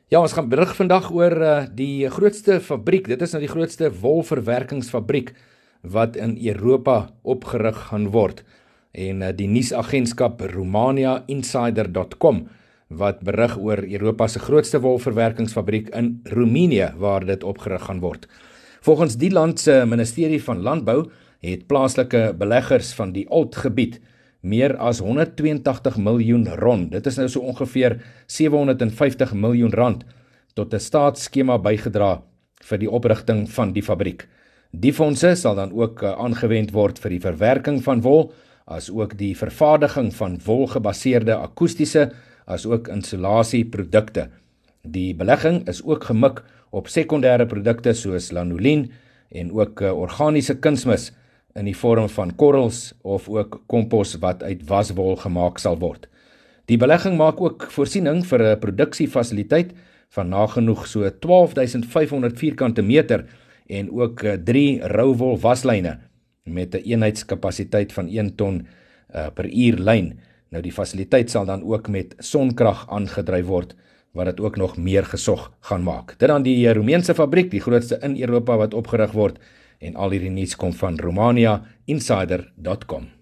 Ja, ons gaan berig vandag oor die grootste fabriek. Dit is nou die grootste wolverwerkingsfabriek wat in Europa opgerig gaan word. En die nuusagentskap RomaniaInsider.com wat berig oor Europa se grootste wolverwerkingsfabriek in Roemenië waar dit opgerig gaan word. Volgens die land se ministerie van Landbou het plaaslike beleggers van die Alt-gebied meer as 182 miljoen rond. Dit is nou so ongeveer 750 miljoen rand tot 'n staatsskema bygedra vir die oprigting van die fabriek. Die fondse sal dan ook aangewend word vir die verwerking van wol, as ook die vervaardiging van wolgebaseerde akoestiese, as ook insulasieprodukte. Die belegging is ook gemik op sekondêre produkte soos lanolien en ook organiese kunsmis in die vorm van korrels of ook kompos wat uit waswol gemaak sal word. Die belegging maak ook voorsiening vir 'n produksiefasiliteit van nagenoeg so 12.500 vierkante meter en ook 3 rouwol waslyne met 'n eenheidskapasiteit van 1 ton per uur lyn. Nou die fasiliteit sal dan ook met sonkrag aangedryf word, wat dit ook nog meer gesog gaan maak. Dit dan die Roemeense fabriek, die grootste in Europa wat opgerig word, en al hierdie nuus kom van RomaniaInsider.com.